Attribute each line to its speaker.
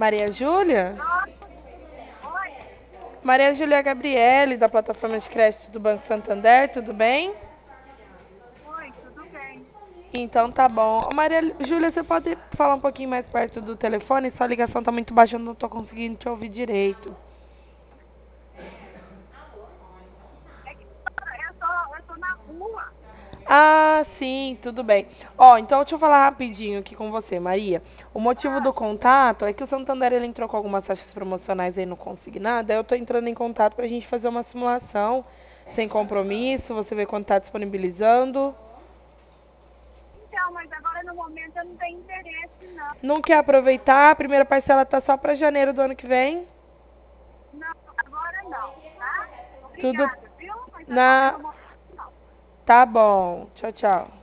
Speaker 1: Maria Júlia?
Speaker 2: Oi,
Speaker 1: Maria Júlia Gabriele, da plataforma de crédito do Banco Santander, tudo bem?
Speaker 2: oi, tudo bem?
Speaker 1: Então tá bom. Ô, Maria Júlia, você pode falar um pouquinho mais perto do telefone? Sua ligação tá muito baixa, eu não tô conseguindo te ouvir direito.
Speaker 2: É que eu tô na rua.
Speaker 1: Ah, sim, tudo bem. Ó, então deixa eu falar rapidinho aqui com você, Maria. O motivo do
Speaker 2: Ah,
Speaker 1: contato é que o Santander ele entrou com algumas taxas promocionais aí no consignado. Aí eu tô entrando em contato pra gente fazer uma simulação sem compromisso, você vê quando tá disponibilizando.
Speaker 2: então, mas agora no momento eu não tenho interesse, não.
Speaker 1: Não quer aproveitar? A primeira parcela tá só para janeiro do ano que vem.
Speaker 2: Não, agora não, tá?
Speaker 1: Tudo
Speaker 2: Obrigada, viu? Mas agora
Speaker 1: na.
Speaker 2: no momento não.
Speaker 1: Tá bom. Tchau, tchau.